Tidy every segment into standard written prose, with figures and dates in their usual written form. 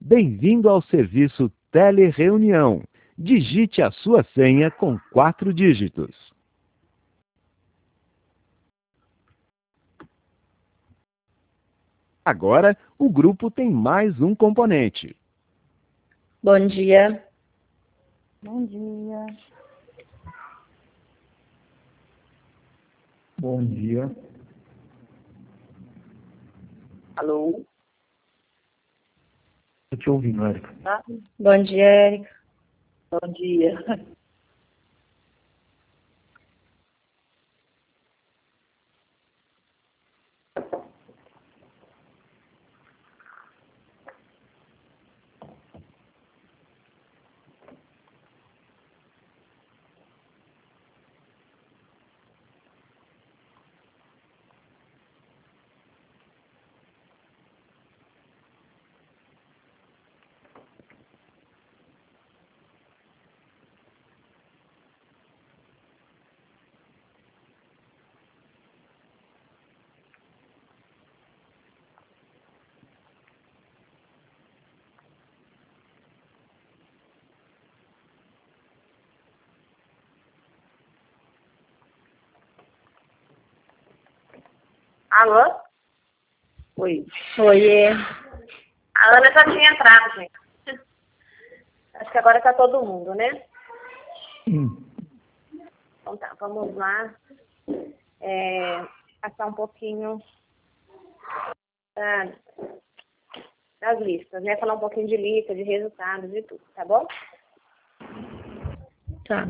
Bem-vindo ao serviço Telereunião. Digite a sua senha com 4 dígitos. Agora, o grupo tem mais um componente. Bom dia. Bom dia. Bom dia. Alô? Estou te ouvindo, Érica. Tá? Bom dia, Érica. Bom dia. Alô? Oi. Oi. A Ana já tinha entrado, gente. Acho que agora tá todo mundo, né? Então tá, vamos lá. Passar um pouquinho das listas, né? Falar um pouquinho de lista, de resultados e tudo, tá bom? Tá.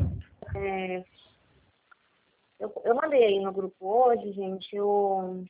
Eu mandei aí no grupo hoje, gente, o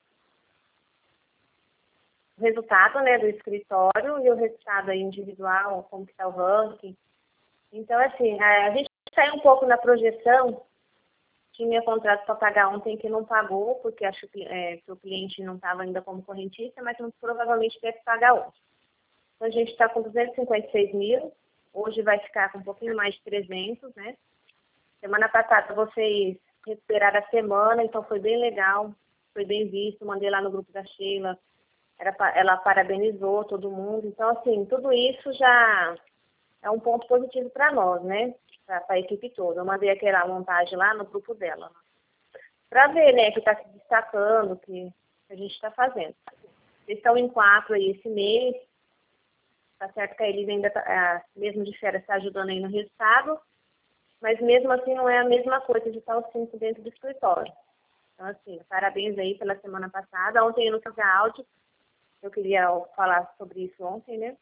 resultado, né, do escritório e o resultado aí individual, como que tá o ranking. Então, assim, a gente saiu um pouco na projeção. Tinha contrato para pagar ontem que não pagou, porque acho que o cliente não estava ainda como correntista, mas muito provavelmente deve pagar hoje. Então, a gente está com 256 mil, hoje vai ficar com um pouquinho mais de 300, né? Semana passada vocês recuperaram a semana, então foi bem legal, foi bem visto, mandei lá no grupo da Sheila, ela parabenizou todo mundo. Então, assim, tudo isso já é um ponto positivo para nós, né? Para a equipe toda. Eu mandei aquela montagem lá no grupo dela, para ver, né, que está se destacando, que a gente está fazendo. Eles estão em 4 aí esse mês, tá certo que a Elisa ainda, mesmo de férias, está ajudando aí no resultado, mas mesmo assim não é a mesma coisa de estar os 5 dentro do escritório. Então, assim, parabéns aí pela semana passada. Ontem eu não fiz áudio, eu queria falar sobre isso ontem, né?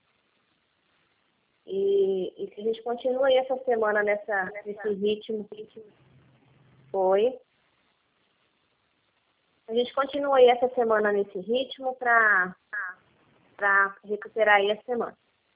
E que a gente continua aí essa semana nesse ritmo. Foi. A gente continua aí essa semana nesse ritmo para recuperar aí a semana.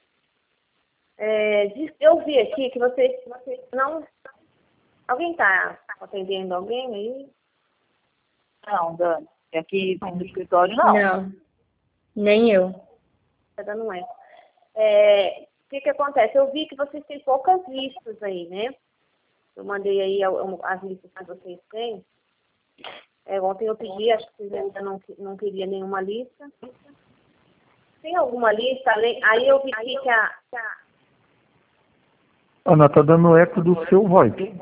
Eu vi aqui que vocês não... Alguém está atendendo alguém aí? Não, Dani. Aqui no escritório, não. Não, nem eu. Ainda não é. O que acontece? Eu vi que vocês têm poucas listas aí, né? Eu mandei aí as listas que vocês têm. Ontem eu pedi, acho que vocês ainda não queriam nenhuma lista. Tem alguma lista? Aí eu vi aqui que Ana, tá dando eco do seu VoIP.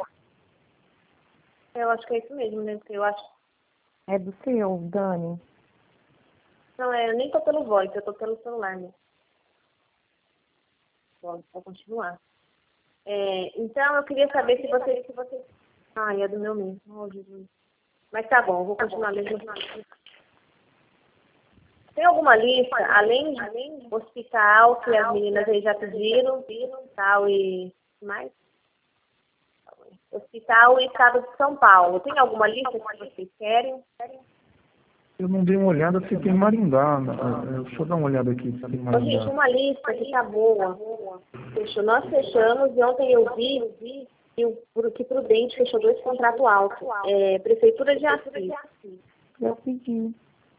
eu acho que é isso mesmo, né? Porque eu acho... É do seu, Dani. Não, eu nem tô pelo VoIP, eu tô pelo celular, né? Bom, vou continuar. Então, eu queria saber se vocês... é do meu mesmo. Oh, Jesus. Mas tá bom, eu vou continuar mesmo. Tem alguma lista, além do hospital, que as meninas aí já pediram, tal e mais? Hospital e Estado de São Paulo. Tem alguma lista que vocês querem? Eu não dei uma olhada se tem Maringá. Deixa eu dar uma olhada aqui se tem Maringá. Gente, uma lista que tá boa. Nós fechamos e ontem eu vi que Prudente fechou 2 contratos altos. Prefeitura de Assis. Eu pedi.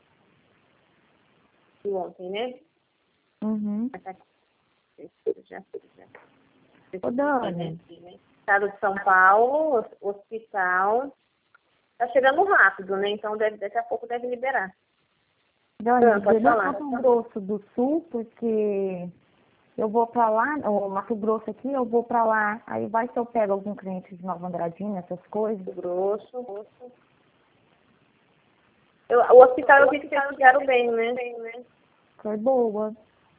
Ontem, né? Uhum. Prefeitura de Assis. Ô, Dani. Estado de São Paulo, hospital. Tá chegando rápido, né? Então daqui a pouco deve liberar. Dani, Pode eu não falar. Mato Grosso do Sul, porque eu vou para lá, o Mato Grosso aqui, eu vou para lá. Aí vai se eu pego algum cliente de Nova Andradina, essas coisas. Grosso. O hospital eu vi que vocês fizeram bem, né? Foi boa.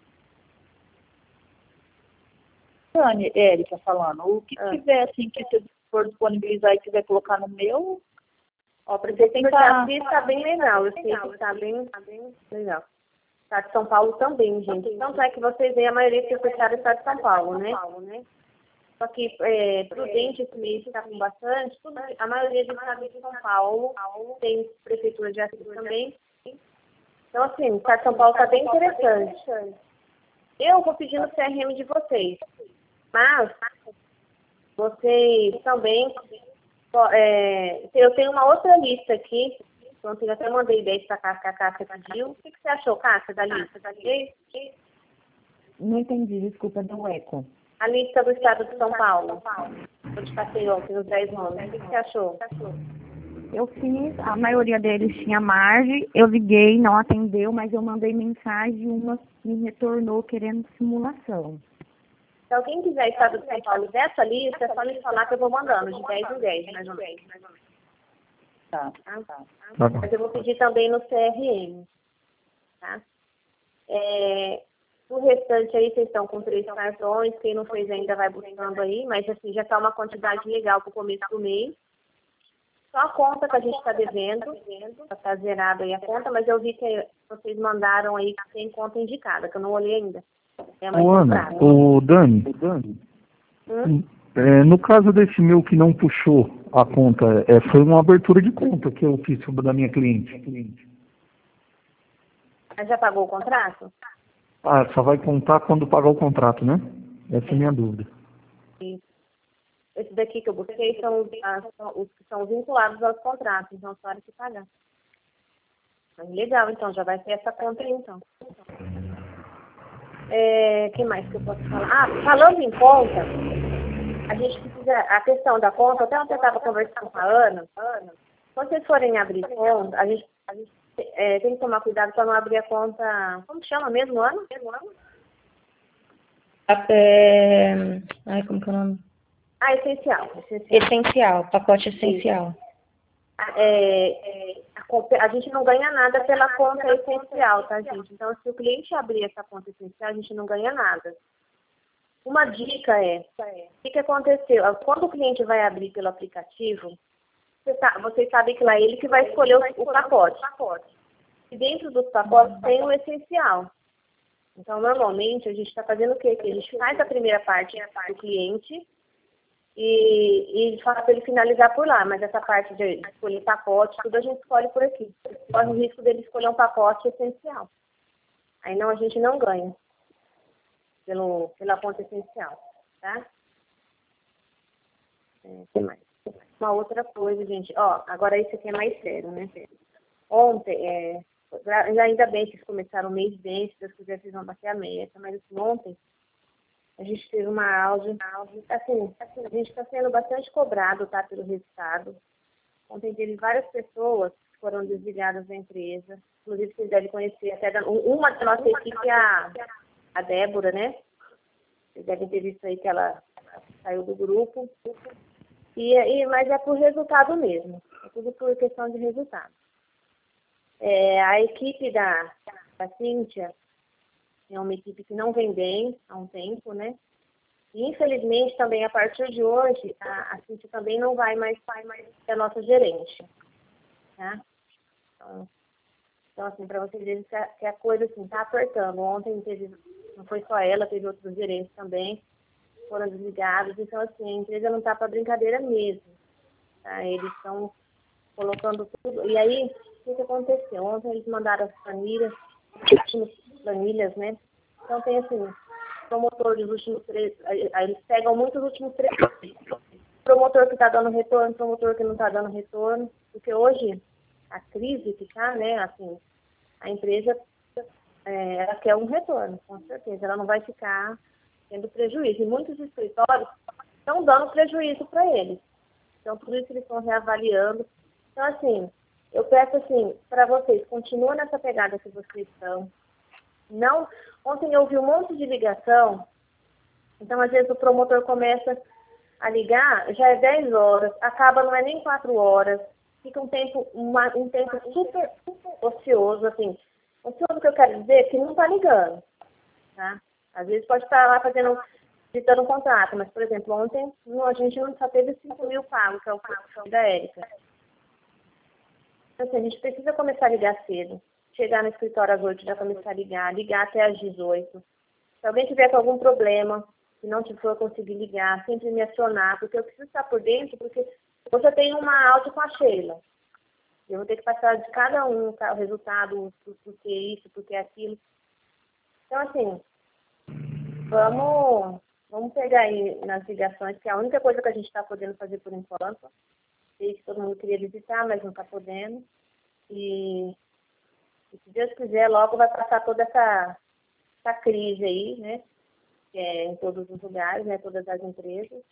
Dani, Érica falando, o que tiver assim que você for disponibilizar e quiser colocar no meu, Ó, pra você tem que tá bem legal, eu sei que tá bem legal. O estado de São Paulo também, gente. Tanto é que vocês veem a maioria que fecharam o estado de São Paulo, né? Só que Prudente esse mês está com bastante, a maioria do estado de São Paulo tem prefeitura de Assis também. Então, assim, o estado de São Paulo está bem interessante. Eu vou pedindo o CRM de vocês, mas vocês também... eu tenho uma outra lista aqui, ontem eu até mandei 10 para cá, que a Cássia pediu. O que você achou, Cássia, da lista? Não entendi, desculpa, deu eco. A lista do estado de São Paulo. Eu te passei ontem os 10 nomes. O que você achou? Eu fiz, a maioria deles tinha margem, eu liguei, não atendeu, mas eu mandei mensagem e uma me retornou querendo simulação. Se alguém quiser estado de São Paulo dessa lista, é só me falar que eu vou mandando, de 10 em 10, mais ou menos. tá. Mas eu vou pedir também no CRM. Tá? O restante aí, vocês estão com 3 cartões, quem não fez ainda vai buscando aí, mas assim, já está uma quantidade legal para o começo do mês. Só a conta que a gente está devendo, está zerada aí a conta, mas eu vi que vocês mandaram aí que tem conta indicada, que eu não olhei ainda. Ana, Dani, no caso desse meu que não puxou a conta, foi uma abertura de conta que eu fiz da minha cliente. Mas já pagou o contrato? Só vai contar quando pagar o contrato, né? Essa é a minha dúvida. Isso. Esse daqui que eu busquei são os que são vinculados aos contratos, então só hora que pagar. Legal, então, já vai ter essa conta aí, então. Que mais que eu posso falar? Falando em conta, a gente precisa, a questão da conta, até ontem eu estava conversando com a Ana, quando vocês forem abrir conta, a gente tem que tomar cuidado para não abrir a conta, como chama mesmo, Ana? Como que é o nome? Essencial. Essencial, pacote essencial. A gente não ganha nada pela conta essencial, tá, gente? Então, se o cliente abrir essa conta essencial, a gente não ganha nada. Uma dica o que aconteceu? Quando o cliente vai abrir pelo aplicativo, vocês sabem que lá é ele que vai escolher o pacote. E dentro dos pacotes tem o essencial. Então, normalmente, a gente está fazendo o quê? A gente faz a primeira parte do cliente e fala para ele finalizar por lá, mas essa parte de escolher pacote, tudo a gente escolhe por aqui. Corre o risco dele escolher um pacote essencial. Aí a gente não ganha pela conta essencial, tá? Que mais? Uma outra coisa, gente. Agora isso aqui é mais sério, né? Ontem, ainda bem que eles começaram o mês bem, se Deus quiser vocês vão bater a meta, mas assim, ontem a gente teve uma aula, assim, a gente está sendo bastante cobrado, tá, pelo resultado. Ontem teve várias pessoas que foram desligadas da empresa, inclusive vocês devem conhecer até uma da nossa equipe, a Débora, né? Vocês devem ter visto aí que ela saiu do grupo, mas é por resultado mesmo, é tudo por questão de resultado. A equipe da Cíntia é uma equipe que não vem bem há um tempo, né? E, infelizmente, também, a partir de hoje, a Cíntia também não vai mais ser a nossa gerente, tá? Então assim, para vocês verem que a coisa, assim, tá apertando. Ontem não foi só ela, teve outros gerentes também, foram desligados. Então, assim, a empresa não tá para brincadeira mesmo, tá? Eles estão colocando tudo. E aí, o que aconteceu? Ontem eles mandaram as planilhas, né? Então tem assim, promotor dos últimos 3, aí eles pegam muito os últimos 3, promotor que está dando retorno, promotor que não está dando retorno, porque hoje a crise que está, né, assim, a empresa, ela quer um retorno, com certeza, ela não vai ficar tendo prejuízo, e muitos escritórios estão dando prejuízo para eles, então por isso eles estão reavaliando. Então assim, eu peço assim, para vocês, continuem nessa pegada que vocês estão. Ontem eu vi um monte de ligação Então, às vezes, o promotor começa a ligar, já é 10 horas, acaba, não é nem 4 horas, fica um tempo super ocioso, assim. Ocioso que eu quero dizer é que não está ligando, tá? Às vezes pode estar lá visitando um contrato, mas, por exemplo, ontem a gente não só teve 5 mil pagos, que é o pago da Érica. Então, assim, a gente precisa começar a ligar cedo. Chegar no escritório às 8, já começar a ligar até às 18. Se alguém tiver com algum problema, se não for conseguir ligar, sempre me acionar, porque eu preciso estar por dentro, porque hoje eu tenho uma áudio com a Sheila. Eu vou ter que passar de cada um o resultado, por que isso, por que aquilo. Então, assim, vamos pegar aí nas ligações, que é a única coisa que a gente está podendo fazer por enquanto. Sei que todo mundo queria visitar, mas não está podendo. E se Deus quiser, logo vai passar toda essa crise aí, né? Que é em todos os lugares, né? Todas as empresas.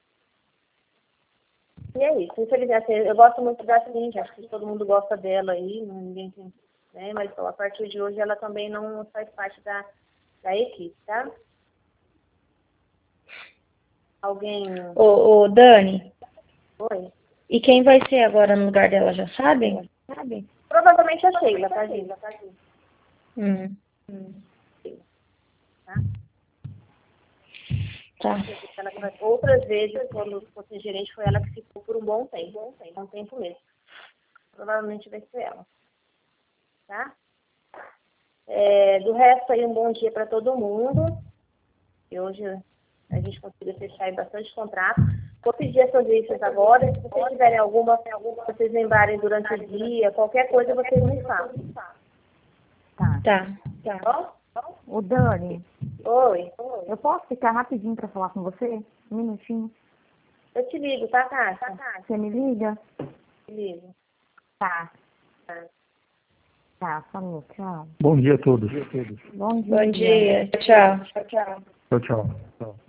E é isso. Infelizmente, eu gosto muito da Cindy, acho que todo mundo gosta dela aí, ninguém tem, né? Mas a partir de hoje ela também não faz parte da equipe, tá? Alguém... Ô, Dani, Oi? e quem vai ser agora no lugar dela, já sabem? Provavelmente a Sheila, tá, gente? Hum. Tá? Tá. Outras vezes, quando fosse gerente, foi ela que ficou por um bom tempo mesmo. Provavelmente vai ser ela. Tá? Do resto, aí, um bom dia para todo mundo. E hoje a gente conseguiu fechar aí bastante contrato. Vou pedir as audiências agora. Se vocês tiverem alguma, vocês lembrarem durante o dia, qualquer coisa, vocês me falam. Tá. Bom? Ô, Dani, Oi. eu posso ficar rapidinho para falar com você? Um minutinho. Eu te ligo, tá, Cássia? Você me liga? Te ligo. Tá. Tá, falou, tchau. Bom dia a todos. Bom dia. Bom dia. Tchau. Tchau, tchau.